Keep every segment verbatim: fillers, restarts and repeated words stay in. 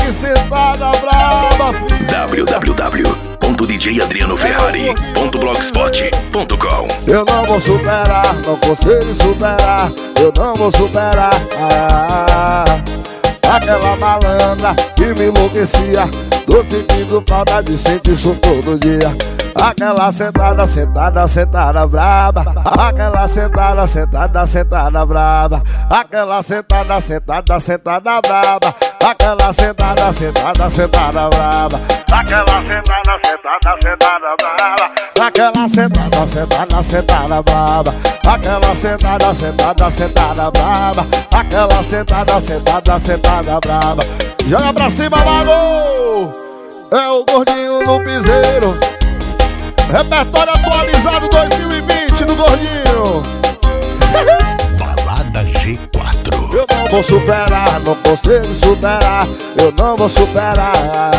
que sentada brava, filho. w w w ponto d j adriano ferrari ponto blogspot ponto com. Eu não vou superar, não consigo superar. Eu não vou superar ah, aquela malandra que me enlouquecia. Tô sentindo falta de sentir isso todo dia. Aquela sentada, sentada, sentada braba. Aquela sentada, sentada, sentada braba. Aquela sentada, sentada, sentada braba. Aquela sentada, sentada, sentada braba. Aquela sentada, sentada, sentada braba. Aquela sentada, sentada, sentada braba. Aquela sentada, sentada, sentada braba. Aquela sentada, sentada, sentada braba. Joga pra cima, mago! É o gordinho do piseiro. Repertório atualizado dois mil e vinte do gordinho. Balada G quatro. Eu não vou superar, não consigo superar. Eu não vou superar.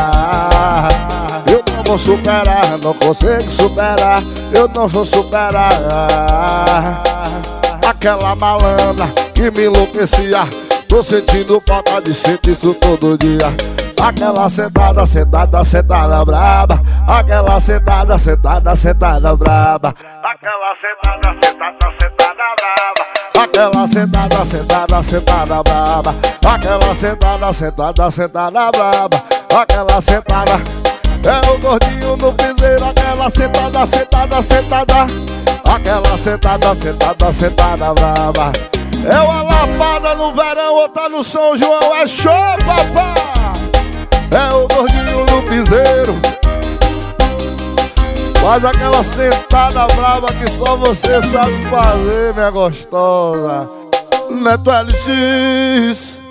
Eu não vou superar, não consigo superar. Eu não vou superar aquela malandra que me enlouquecia. Tô sentindo falta de sentir isso todo dia. Aquela sentada, sentada, sentada braba. Aquela sentada, sentada, sentada braba. Aquela sentada, sentada, sentada braba. Aquela sentada, sentada, sentada braba. Aquela sentada, sentada, sentada braba. Aquela sentada é o gordinho no piseiro. Aquela sentada, sentada, sentada. Aquela sentada, sentada, sentada braba. É uma lapada no verão, outra no São João. É show, papai! É o gordinho no piseiro. Faz aquela sentada brava que só você sabe fazer, minha gostosa. Neto L X.